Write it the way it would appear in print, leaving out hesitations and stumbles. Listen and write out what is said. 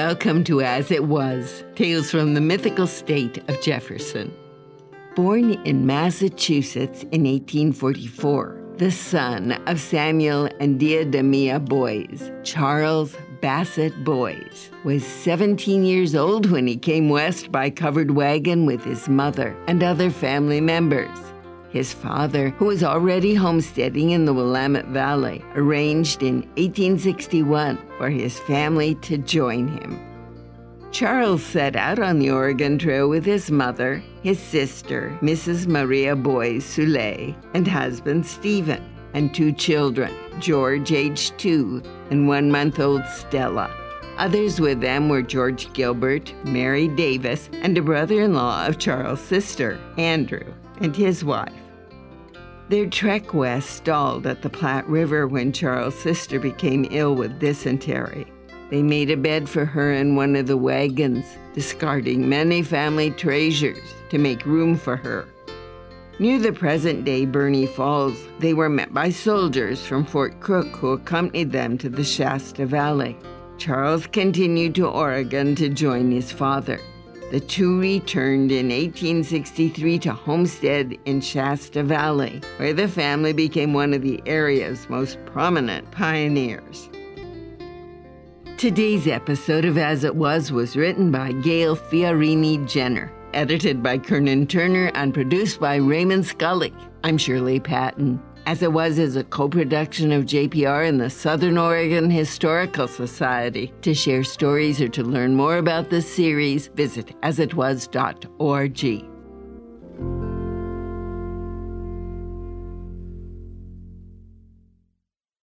Welcome to As It Was, Tales from the Mythical State of Jefferson. Born in Massachusetts in 1844, the son of Samuel and Diademia Boys, Charles Bassett Boys was 17 years old when he came west by covered wagon with his mother and other family members. His father, who was already homesteading in the Willamette Valley, arranged in 1861 for his family to join him. Charles set out on the Oregon Trail with his mother, his sister, Mrs. Maria Boys Soule, and husband Stephen, and 2 children, George, aged 2, and 1-month-old Stella. Others with them were George Gilbert, Mary Davis, and a brother-in-law of Charles' sister, Andrew, and his wife. Their trek west stalled at the Platte River when Charles' sister became ill with dysentery. They made a bed for her in one of the wagons, discarding many family treasures to make room for her. Near the present-day Burney Falls, they were met by soldiers from Fort Crook who accompanied them to the Shasta Valley. Charles continued to Oregon to join his father. The 2 returned in 1863 to homestead in Shasta Valley, where the family became one of the area's most prominent pioneers. Today's episode of As It Was written by Gail Fiorini Jenner, edited by Kernan Turner, and produced by Raymond Scully. I'm Shirley Patton. As It Was is a co-production of JPR and the Southern Oregon Historical Society. To share stories or to learn more about this series, visit asitwas.org.